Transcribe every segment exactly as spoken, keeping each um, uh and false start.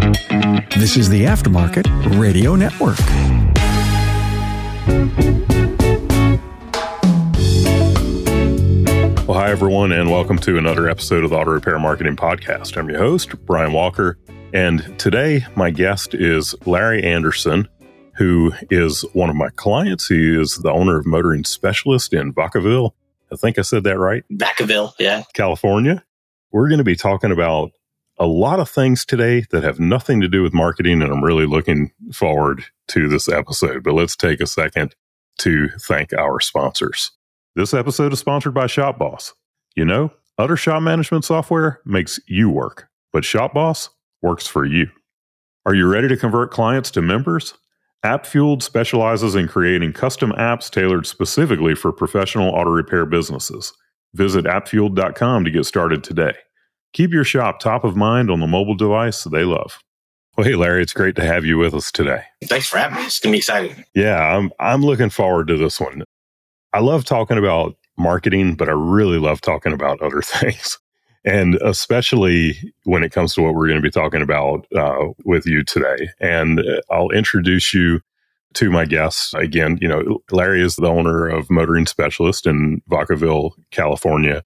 This is the Aftermarket Radio Network. Well, hi, everyone, and welcome to another episode of the Auto Repair Marketing Podcast. I'm your host, Brian Walker, and today my guest is Larry Anderson, who is one of my clients. He is the owner of Motoring Specialist in Vacaville. I think I said that right. Vacaville, yeah. California. We're going to be talking about a lot of things today that have nothing to do with marketing, and I'm really looking forward to this episode. But let's take a second to thank our sponsors. This episode is sponsored by ShopBoss. You know, other shop management software makes you work, but ShopBoss works for you. Are you ready to convert clients to members? AppFueled specializes in creating custom apps tailored specifically for professional auto repair businesses. Visit app fueled dot com to get started today. Keep your shop top of mind on the mobile device they love. Well, hey, Larry, it's great to have you with us today. Thanks for having me. It's going to be exciting. Yeah, I'm I'm looking forward to this one. I love talking about marketing, but I really love talking about other things. And especially when it comes to what we're going to be talking about uh, with you today. And I'll introduce you to my guests. Again, you know, Larry is the owner of Motoring Specialist in Vacaville, California.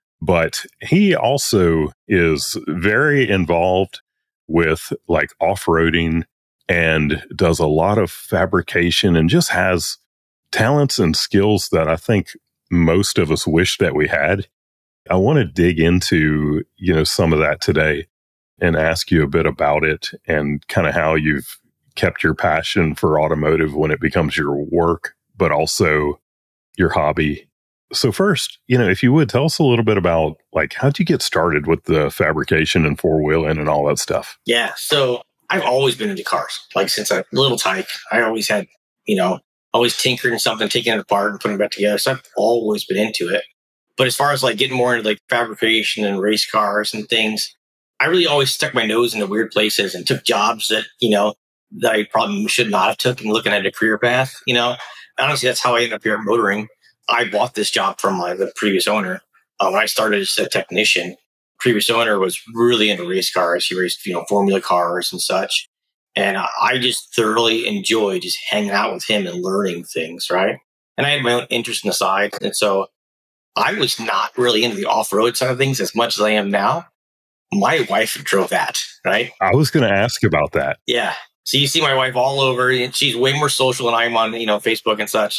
But he also is very involved with like off-roading and does a lot of fabrication and just has talents and skills that I think most of us wish that we had. I want to dig into, you know, some of that today and ask you a bit about it and kind of how you've kept your passion for automotive when it becomes your work, but also your hobby. So first, you know, if you would tell us a little bit about like, how'd you get started with the fabrication and four-wheeling and all that stuff? Yeah. So I've always been into cars. Like since a little tyke, I always had, you know, always tinkering something, taking it apart and putting it back together. So I've always been into it. But as far as like getting more into like fabrication and race cars and things, I really always stuck my nose into weird places and took jobs that, you know, that I probably should not have took and looking at a career path, you know. Honestly, that's how I ended up here at Motoring. I bought this job from my the previous owner. Uh, when I started as a technician, previous owner was really into race cars. He raced, you know, Formula cars and such. And I just thoroughly enjoyed just hanging out with him and learning things, right? And I had my own interest in the side. And so I was not really into the off-road side of things as much as I am now. My wife drove that, right? I was going to ask about that. Yeah. So you see my wife all over, and she's way more social than I am on, you know, Facebook and such.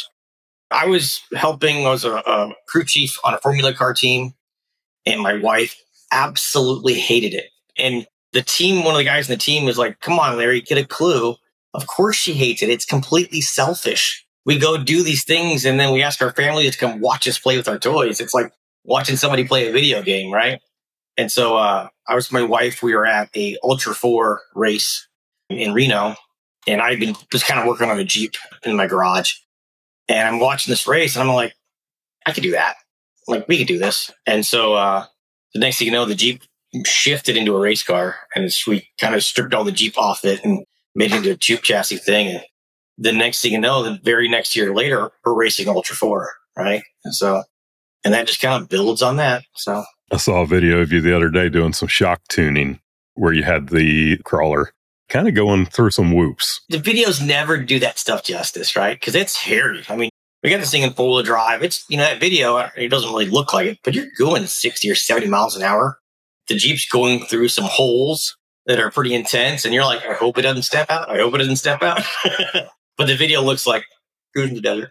I was helping, I was a, a crew chief on a Formula car team, and my wife absolutely hated it. And the team, one of the guys in the team was like, come on, Larry, get a clue. Of course she hates it. It's completely selfish. We go do these things, and then we ask our family to come watch us play with our toys. It's like watching somebody play a video game, right? And so uh, I was with my wife. We were at a Ultra four race in Reno, and I'd been just kind of working on a Jeep in my garage. And I'm watching this race, and I'm like, I could do that. Like, we could do this. And so uh, the next thing you know, the Jeep shifted into a race car, and it's, we kind of stripped all the Jeep off it and made it into a tube chassis thing. And the next thing you know, the very next year later, we're racing Ultra four, right? And so, and that just kind of builds on that. So I saw a video of you the other day doing some shock tuning where you had the crawler kind of going through some whoops. The videos never do that stuff justice, right? Because it's hairy. I mean, we got this thing in four-wheel drive. It's, you know, that video, it doesn't really look like it, but you're going sixty or seventy miles an hour. The Jeep's going through some holes that are pretty intense, and you're like, I hope it doesn't step out. I hope it doesn't step out. But the video looks like cruising the desert.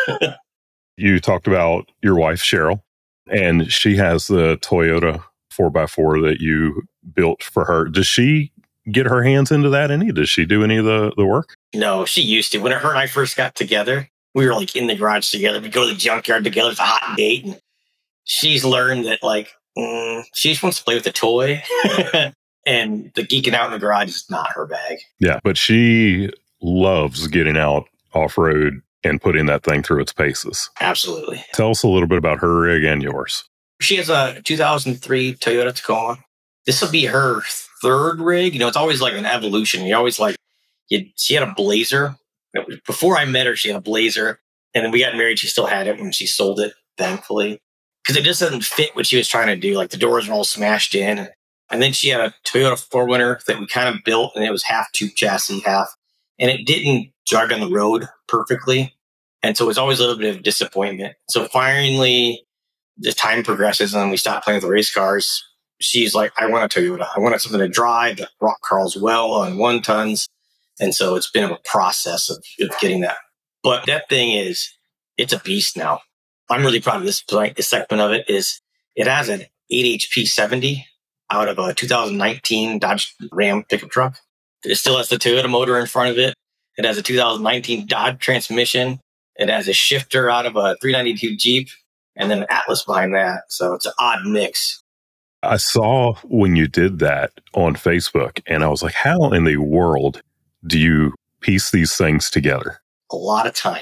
You talked about your wife, Cheryl, and she has the Toyota four by four that you built for her. Does she get her hands into that any? Does she do any of the, the work? No, she used to. When her and I first got together, we were like in the garage together. We go to the junkyard together. It's a hot date. And she's learned that like, mm, she just wants to play with the toy. And the geeking out in the garage is not her bag. Yeah, but she loves getting out off-road and putting that thing through its paces. Absolutely. Tell us a little bit about her rig and yours. She has a two thousand three Toyota Tacoma. This will be her third rig. You know, it's always like an evolution. You always like, you, she had a Blazer. Before I met her, she had a Blazer. And then we got married. She still had it when she sold it, thankfully. Because it just doesn't fit what she was trying to do. Like the doors are all smashed in. And then she had a Toyota four winter that we kind of built, and it was half tube chassis, half. And it didn't drive on the road perfectly. And so it was always a little bit of disappointment. So finally, the time progresses and we stop playing with the race cars. She's like, I want a Toyota. I wanted something to drive that rock crawls well on one tons. And so it's been a process of, of getting that. But that thing is, it's a beast now. I'm really proud of this, this segment of it is it has an eight H P seventy out of a two thousand nineteen Dodge Ram pickup truck. It still has the Toyota motor in front of it. It has a two thousand nineteen Dodge transmission. It has a shifter out of a three ninety-two Jeep and then an Atlas behind that. So it's an odd mix. I saw when you did that on Facebook and I was like, how in the world do you piece these things together? A lot of time.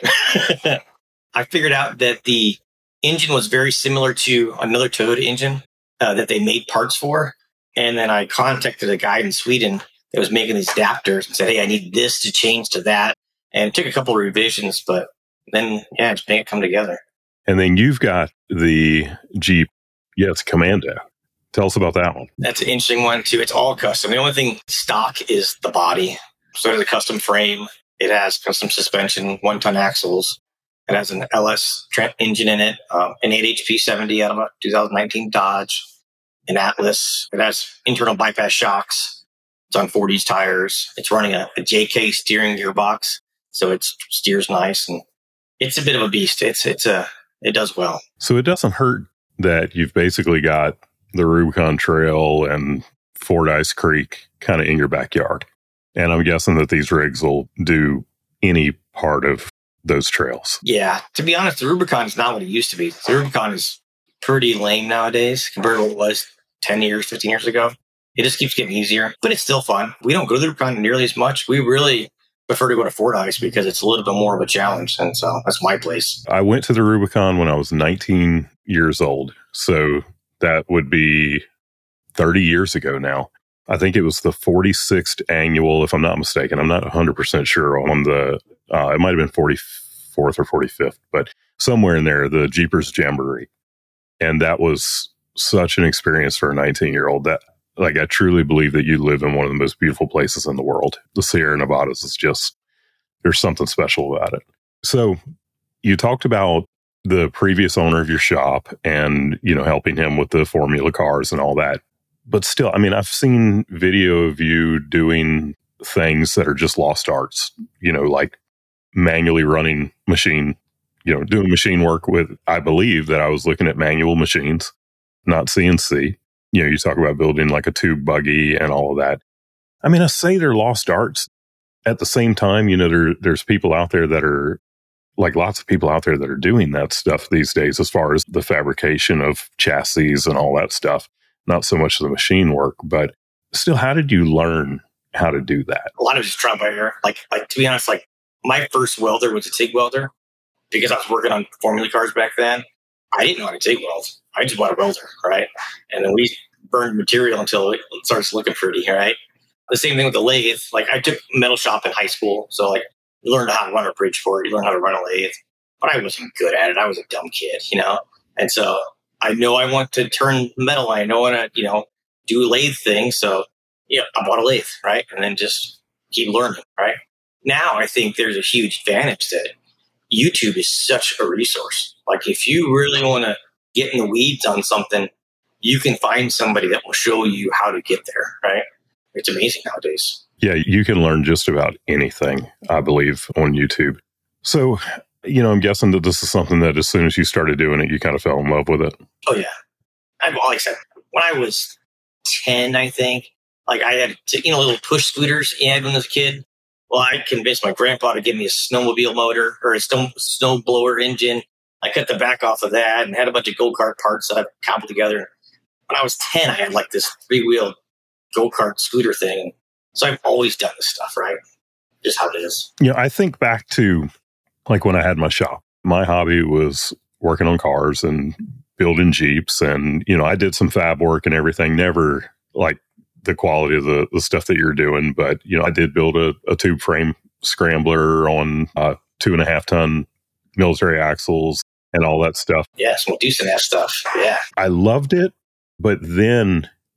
I figured out that the engine was very similar to another Toyota engine uh, that they made parts for. And then I contacted a guy in Sweden that was making these adapters and said, hey, I need this to change to that. And it took a couple of revisions, but then, yeah, just make it come together. And then you've got the Jeep, yeah, it's Commando. Tell us about that one. That's an interesting one, too. It's all custom. The only thing stock is the body. So it has a custom frame. It has custom suspension, one-ton axles. It has an L S tra- engine in it, um, an eight H P seventy out of a two thousand nineteen Dodge, an Atlas. It has internal bypass shocks. It's on forties tires. It's running a, a J K steering gearbox, so it steers nice, and it's a bit of a beast. It's it's a it does well. So it doesn't hurt that you've basically got the Rubicon Trail and Fordyce Creek kind of in your backyard, and I'm guessing that these rigs will do any part of those trails. Yeah. To be honest, the Rubicon is not what it used to be. The Rubicon is pretty lame nowadays compared to what it was ten years, fifteen years ago. It just keeps getting easier, but it's still fun. We don't go to the Rubicon nearly as much. We really prefer to go to Fordyce because it's a little bit more of a challenge. And so that's my place. I went to the Rubicon when I was nineteen years old. So that would be thirty years ago now. I think it was the forty-sixth annual, if I'm not mistaken. I'm not one hundred percent sure on the, uh, it might have been forty-fourth or forty-fifth, but somewhere in there, the Jeepers Jamboree. And that was such an experience for a nineteen-year-old that, like, I truly believe that you live in one of the most beautiful places in the world. The Sierra Nevadas is just, there's something special about it. So you talked about the previous owner of your shop and, you know, helping him with the formula cars and all that. But still, I mean, I've seen video of you doing things that are just lost arts, you know, like manually running machine, you know, doing machine work with, I believe that I was looking at manual machines, not C N C. You know, you talk about building like a tube buggy and all of that. I mean, I say they're lost arts. At the same time, you know, there, there's people out there that are, like lots of people out there that are doing that stuff these days as far as the fabrication of chassis and all that stuff. Not so much the machine work, but still, how did you learn how to do that? A lot of just trial by error. Like, like to be honest, like my first welder was a TIG welder because I was working on formula cars back then. I didn't know how to TIG weld. I just bought a welder, right? And then we burned material until it starts looking pretty, right? The same thing with the lathe. Like I took metal shop in high school, so like you learned how to run a bridge for it, you learned how to run a lathe, but I wasn't good at it. I was a dumb kid, you know, and so. I know I want to turn metal. I know I want to, you know, do lathe things. So, yeah, I bought a lathe, right? And then just keep learning, right? Now, I think there's a huge advantage that YouTube is such a resource. Like, if you really want to get in the weeds on something, you can find somebody that will show you how to get there, right? It's amazing nowadays. Yeah, you can learn just about anything, I believe, on YouTube. So, you know, I'm guessing that this is something that as soon as you started doing it, you kind of fell in love with it. Oh, yeah. I, like I said, when I was ten, I think, like I had, you know, little push scooters you had when I was a kid. Well, I convinced my grandpa to give me a snowmobile motor or a snow, snow blower engine. I cut the back off of that and had a bunch of go-kart parts that I cobbled together. When I was ten, I had like this three-wheel go-kart scooter thing. So I've always done this stuff, right? Just how it is. Yeah, you know, I think back to like when I had my shop, my hobby was working on cars and building Jeeps. And, you know, I did some fab work and everything, never like the quality of the, the stuff that you're doing. But, you know, I did build a, a tube frame scrambler on uh, two and a half ton military axles and all that stuff. Yeah, some decent ass stuff. Yeah. I loved it. But then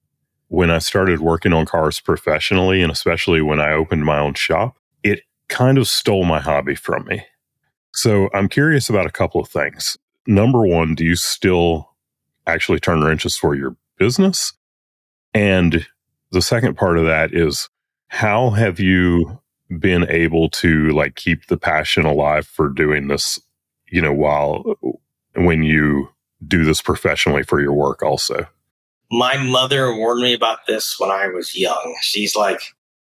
when I started working on cars professionally, and especially when I opened my own shop, it kind of stole my hobby from me. So I'm curious about a couple of things. Number one, do you still actually turn wrenches for your business? And the second part of that is, how have you been able to like keep the passion alive for doing this, you know, while when you do this professionally for your work also? My mother warned me about this when I was young. She's like,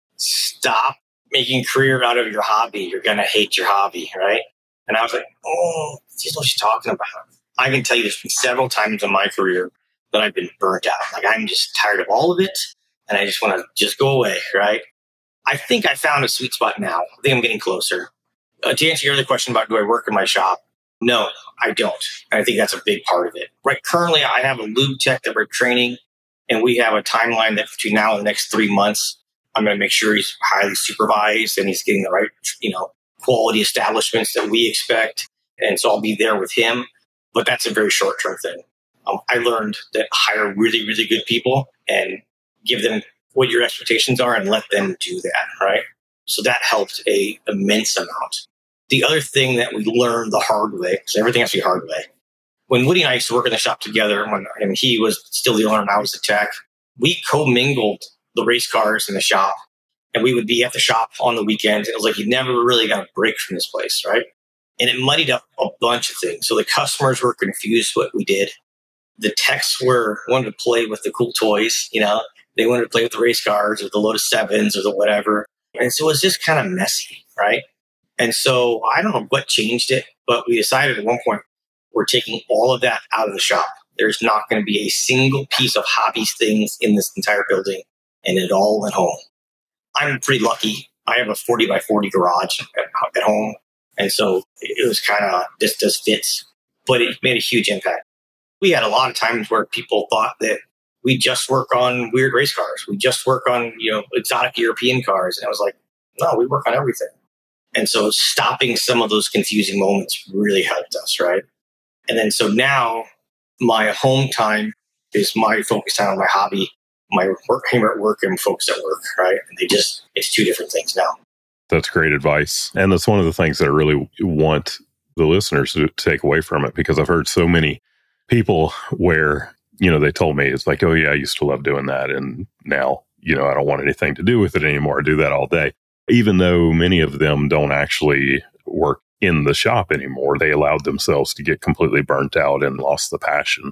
stop making a career out of your hobby. You're going to hate your hobby, right? And I was like, oh, she's what she's talking about. I can tell you there's been several times in my career that I've been burnt out. Like, I'm just tired of all of it, and I just want to just go away, right? I think I found a sweet spot now. I think I'm getting closer. Uh, to answer your other question about do I work in my shop? No, I don't. And I think that's a big part of it. Right. Currently, I have a lube tech that we're training, and we have a timeline that between now and the next three months, I'm going to make sure he's highly supervised and he's getting the right, you know, quality establishments that we expect. And so I'll be there with him. But that's a very short-term thing. Um, I learned that hire really, really good people and give them what your expectations are and let them do that, right? So that helped a immense amount. The other thing that we learned the hard way, so everything has to be hard way. When Woody and I used to work in the shop together, when and he was still the owner and I was the tech, we commingled the race cars in the shop, and we would be at the shop on the weekends. It was like you never really got a break from this place, right? And it muddied up a bunch of things. So the customers were confused what we did. The techs were wanted to play with the cool toys, you know. They wanted to play with the race cars or the Lotus sevens or the whatever. And so it was just kind of messy, right? And so I don't know what changed it, but we decided at one point we're taking all of that out of the shop. There's not going to be a single piece of hobby things in this entire building, and it all went home. I'm pretty lucky. I have a forty by forty garage at, at home. And so it was kind of, this just fits, but it made a huge impact. We had a lot of times where people thought that we just work on weird race cars. We just work on, you know, exotic European cars. And I was like, no, we work on everything. And so stopping some of those confusing moments really helped us, right? And then so now my home time is my focus time on my hobby. My work, I'm at work and focus at work, right? And they just, it's two different things now. That's great advice. And that's one of the things that I really want the listeners to take away from it, because I've heard so many people where, you know, they told me, it's like, oh yeah, I used to love doing that. And now, you know, I don't want anything to do with it anymore. I do that all day. Even though many of them don't actually work in the shop anymore, they allowed themselves to get completely burnt out and lost the passion.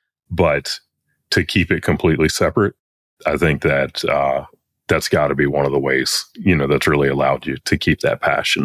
But to keep it completely separate, I think that uh, that's got to be one of the ways, you know, that's really allowed you to keep that passion,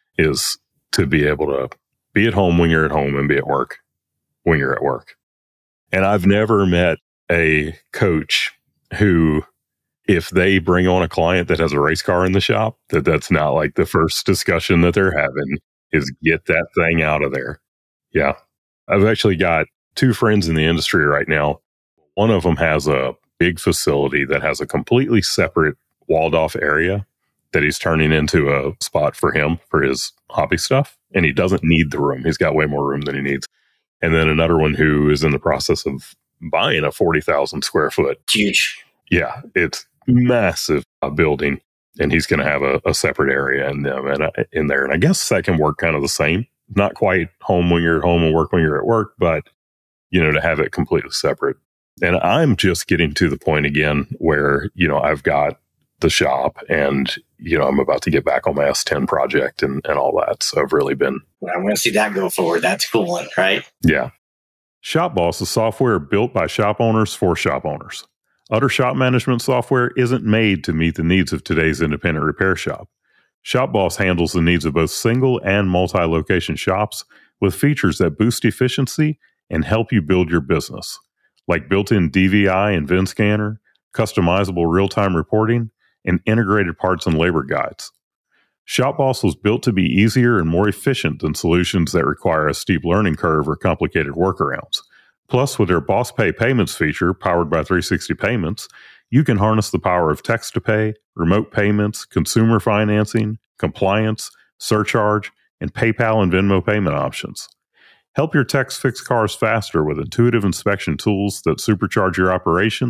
is to be able to be at home when you're at home and be at work when you're at work. And I've never met a coach who, if they bring on a client that has a race car in the shop, that that's not like the first discussion that they're having is get that thing out of there. Yeah. I've actually got two friends in the industry right now. One of them has a big facility that has a completely separate walled off area that he's turning into a spot for him for his hobby stuff. And he doesn't need the room. He's got way more room than he needs. And then another one who is in the process of buying a forty thousand square foot. Huge. Yeah, it's massive uh, building. And he's going to have a, a separate area in them and uh, in there. And I guess that can work kind of the same. Not quite home when you're at home and work when you're at work, but, you know, to have it completely separate. And I'm just getting to the point again where, you know, I've got the shop and, you know, I'm about to get back on my S ten project and, and all that. So I've really been... Well, I'm going to see that go forward. That's a cool one, right? Yeah. ShopBoss is software built by shop owners for shop owners. Other shop management software isn't made to meet the needs of today's independent repair shop. ShopBoss handles the needs of both single and multi-location shops with features that boost efficiency and help you build your business, like built-in D V I and V I N scanner, customizable real-time reporting, and integrated parts and labor guides. ShopBoss was built to be easier and more efficient than solutions that require a steep learning curve or complicated workarounds. Plus, with their Boss Pay payments feature powered by three sixty Payments, you can harness the power of text-to-pay, remote payments, consumer financing, compliance, surcharge, and PayPal and Venmo payment options. Help your techs fix cars faster with intuitive inspection tools that supercharge your operations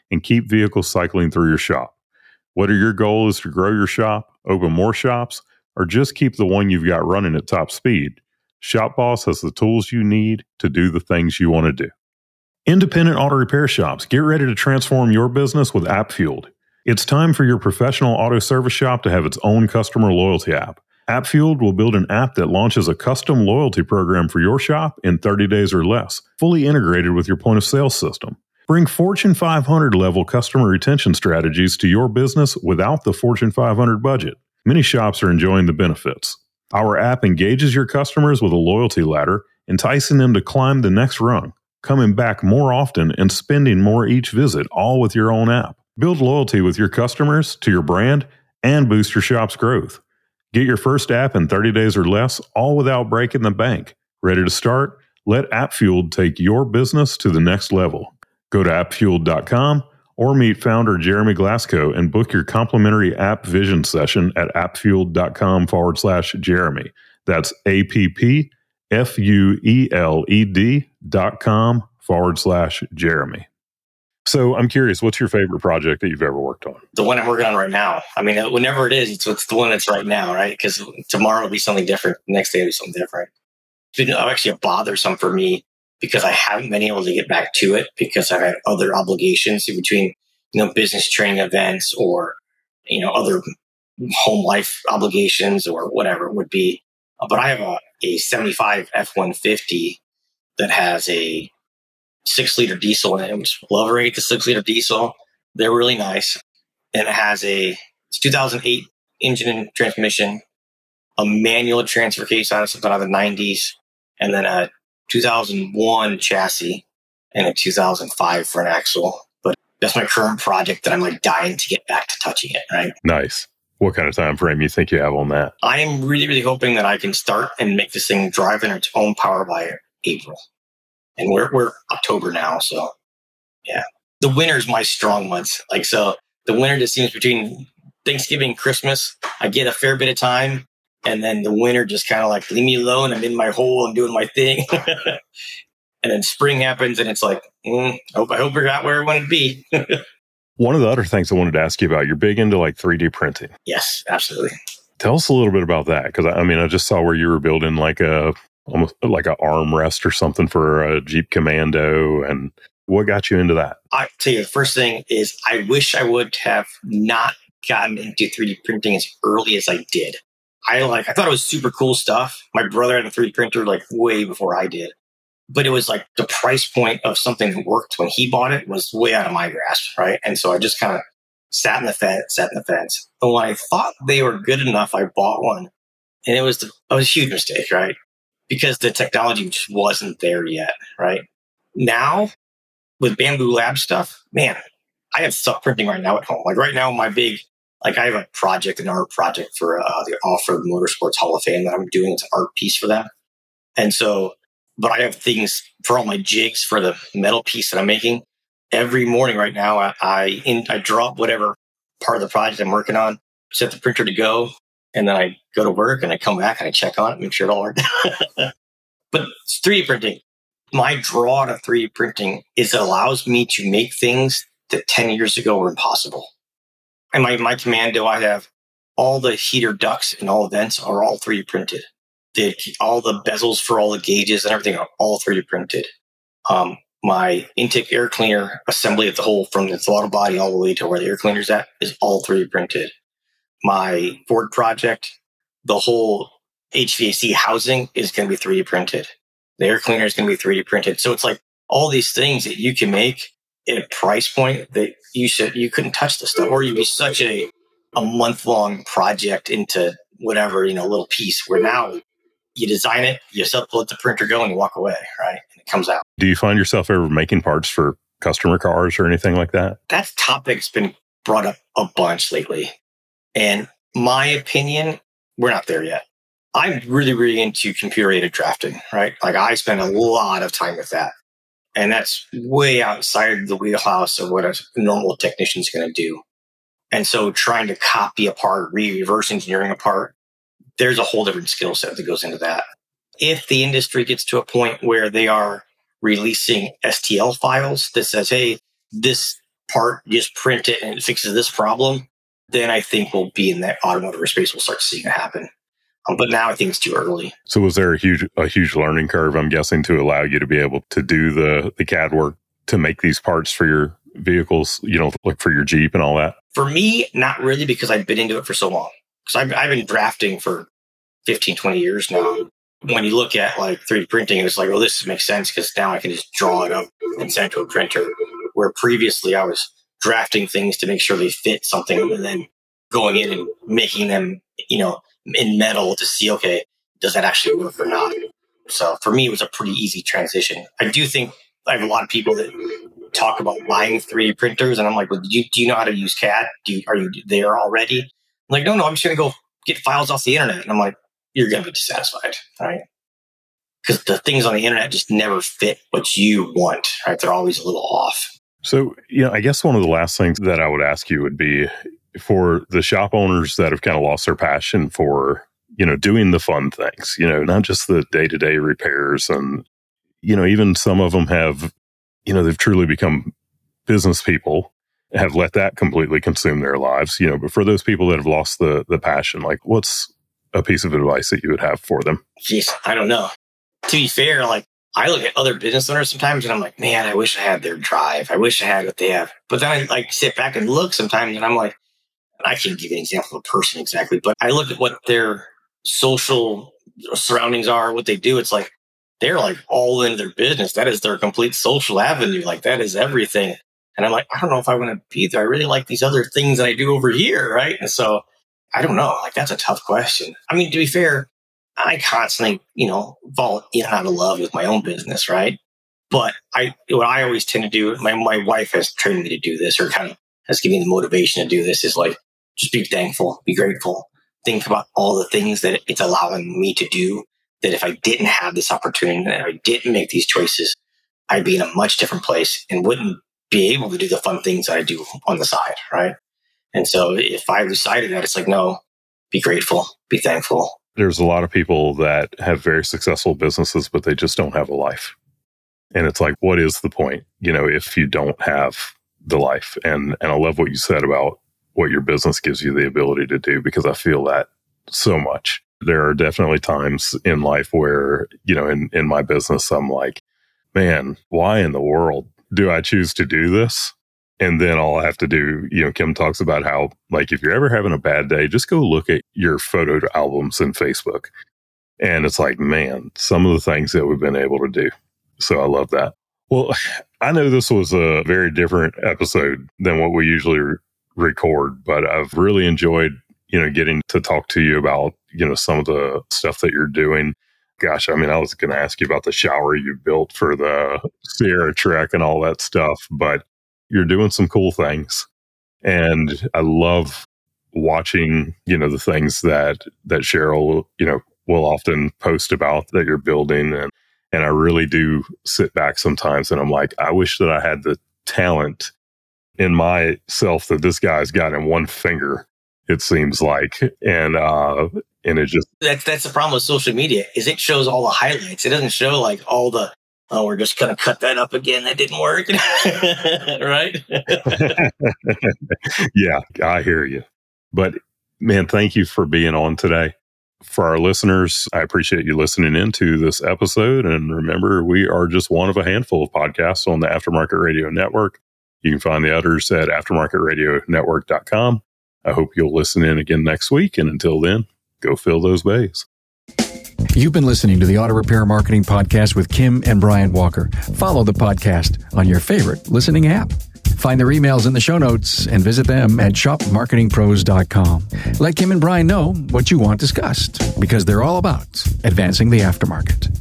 and keep vehicles cycling through your shop. Whether your goal is to grow your shop, open more shops, or just keep the one you've got running at top speed, ShopBoss has the tools you need to do the things you want to do. Independent auto repair shops, get ready to transform your business with AppFueled. It's time for your professional auto service shop to have its own customer loyalty app. AppFueled will build an app that launches a custom loyalty program for your shop in thirty days or less, fully integrated with your point of sale system. Bring Fortune five hundred level customer retention strategies to your business without the Fortune five hundred budget. Many shops are enjoying the benefits. Our app engages your customers with a loyalty ladder, enticing them to climb the next rung, coming back more often and spending more each visit, all with your own app. Build loyalty with your customers to your brand and boost your shop's growth. Get your first app in thirty days or less, all without breaking the bank. Ready to start? Let AppFueled take your business to the next level. Go to app fueled dot com or meet founder Jeremy Glasgow and book your complimentary app vision session at appfueled.com forward slash Jeremy. That's A-P-P-F-U-E-L-E-D dot com forward slash Jeremy. So I'm curious, what's your favorite project that you've ever worked on? The one I'm working on right now. I mean, whenever it is, it's, it's the one that's right now, right? Because tomorrow will be something different. The next day will be something different. It's been actually bothersome for me because I haven't been able to get back to it because I've had other obligations in between, you know, business training events or, you know, other home life obligations or whatever it would be. But I have a, a seventy-five F one fifty that has a six liter diesel in it, which love or hate the six liter diesel. They're really nice. And it has a it's two thousand eight engine and transmission, a manual transfer case out of something out of the nineties, and then a two thousand one chassis and a two thousand five for an axle. But that's my current project that I'm like dying to get back to touching it, right? Nice. What kind of time frame you think you have on that? I am really, really hoping that I can start and make this thing drive in its own power by April. And we're we're October now, so yeah. The winter's my strong months. Like, so the winter just seems between Thanksgiving and Christmas, I get a fair bit of time. And then the winter just kind of like, leave me alone. I'm in my hole. I'm doing my thing. And then spring happens and it's like, mm, I hope I hope we're not where I want to be. One of the other things I wanted to ask you about, you're big into like three D printing. Yes, absolutely. Tell us a little bit about that. Because I mean, I just saw where you were building like a almost like an armrest or something for a Jeep Commando. And what got you into that? I'll tell you, the first thing is I wish I would have not gotten into three D printing as early as I did. I like, I thought it was super cool stuff. My brother had a three D printer like way before I did, but it was like the price point of something that worked when he bought it was way out of my grasp. Right. And so I just kind of sat in the fence, sat in the fence. But when I thought they were good enough, I bought one and it was, the, it was a huge mistake. Right. Because the technology just wasn't there yet. Right now with Bamboo Lab stuff, man, I have stuff printing right now at home. Like right now, my big, Like I have a project, an art project for uh, the Off-Road Motorsports Hall of Fame that I'm doing. It's an art piece for them. And so, but I have things for all my jigs for the metal piece that I'm making. Every morning right now, I I, in, I drop whatever part of the project I'm working on, set the printer to go, and then I go to work and I come back and I check on it, make sure it all works. But it's three D printing. My draw to three D printing is it allows me to make things that ten years ago were impossible. And my, my Commando, I have all the heater ducts and all the vents are all three D printed. The, all the bezels for all the gauges and everything are all three D printed. Um, my intake air cleaner assembly of the whole from the throttle body all the way to where the air cleaner's at is all three D printed. My Ford project, the whole H V A C housing is going to be three D printed. The air cleaner is going to be three D printed. So it's like all these things that you can make at a price point that you should, you couldn't touch this stuff, or you'd be such a, a month long project into whatever, you know, little piece where now you design it, you set, let the printer go and you walk away, right? And it comes out. Do you find yourself ever making parts for customer cars or anything like that? That topic's been brought up a bunch lately. And my opinion, we're not there yet. I'm really, really into computer aided drafting, right? Like I spend a lot of time with that. And that's way outside the wheelhouse of what a normal technician is going to do. And so trying to copy a part, reverse engineering a part, there's a whole different skill set that goes into that. If the industry gets to a point where they are releasing S T L files that says, hey, this part, you just print it and it fixes this problem, then I think we'll be in that automotive space. We'll start seeing it happen. Um, but now I think it's too early. So was there a huge a huge learning curve, I'm guessing, to allow you to be able to do the, the C A D work to make these parts for your vehicles, you know, like for your Jeep and all that? For me, not really, because I've been into it for so long. Because I've, I've been drafting for fifteen, twenty years now. When you look at like three D printing, it's like, oh, this makes sense because now I can just draw it up and send it to a printer. Where previously I was drafting things to make sure they fit something and then going in and making them, you know, in metal to see, okay, does that actually work or not? So for me, it was a pretty easy transition. I do think I have a lot of people that talk about buying three D printers, and I'm like, well, do you, do you know how to use C A D? Do you, are you there already? I'm like, no, no, I'm just going to go get files off the internet. And I'm like, you're going to be dissatisfied, right? Because the things on the internet just never fit what you want, right? They're always a little off. So, you know, I guess one of the last things that I would ask you would be for the shop owners that have kind of lost their passion for, you know, doing the fun things, you know, not just the day-to-day repairs. And, you know, even some of them have, you know, they've truly become business people, have let that completely consume their lives, you know, but for those people that have lost the the passion, like what's a piece of advice that you would have for them? Jeez, I don't know. To be fair, like I look at other business owners sometimes and I'm like, man, I wish I had their drive. I wish I had what they have. But then I like sit back and look sometimes and I'm like, I can't give you an example of a person exactly, but I look at what their social surroundings are, what they do. It's like, they're like all into their business. That is their complete social avenue. Like that is everything. And I'm like, I don't know if I want to be there. I really like these other things that I do over here. Right. And so I don't know. Like that's a tough question. I mean, to be fair, I constantly, you know, fall in and out of love with my own business. Right. But I, what I always tend to do, my, my wife has trained me to do this, or kind of has given me the motivation to do this, is like, just be thankful, be grateful. Think about all the things that it's allowing me to do, that if I didn't have this opportunity and I didn't make these choices, I'd be in a much different place and wouldn't be able to do the fun things that I do on the side, right? And so if I decided that, it's like, no, be grateful, be thankful. There's a lot of people that have very successful businesses, but they just don't have a life. And it's like, what is the point, you know, if you don't have the life? And and I love what you said about what your business gives you the ability to do, because I feel that so much. There are definitely times in life where, you know, in, in my business, I'm like, man, why in the world do I choose to do this? And then all I have to do, you know, Kim talks about how, like, if you're ever having a bad day, just go look at your photo albums in Facebook. And it's like, man, some of the things that we've been able to do. So I love that. Well, I know this was a very different episode than what we usually re- record, but I've really enjoyed, you know, getting to talk to you about, you know, some of the stuff that you're doing. Gosh, I mean, I was going to ask you about the shower you built for the Sierra Trek and all that stuff, but you're doing some cool things. And I love watching, you know, the things that, that Cheryl, you know, will often post about that you're building. And, and I really do sit back sometimes and I'm like, I wish that I had the talent in myself that this guy's got in one finger, it seems like. And, uh, and it just, that's, that's the problem with social media, is it shows all the highlights. It doesn't show like all the, oh, we're just going to cut that up again. That didn't work. Right? Yeah, I hear you. But man, thank you for being on today. For our listeners, I appreciate you listening into this episode. And remember, we are just one of a handful of podcasts on the Aftermarket Radio Network. You can find the others at aftermarket radio network dot com. I hope you'll listen in again next week. And until then, go fill those bays. You've been listening to the Auto Repair Marketing Podcast with Kim and Brian Walker. Follow the podcast on your favorite listening app. Find their emails in the show notes and visit them at shop marketing pros dot com. Let Kim and Brian know what you want discussed, because they're all about advancing the aftermarket.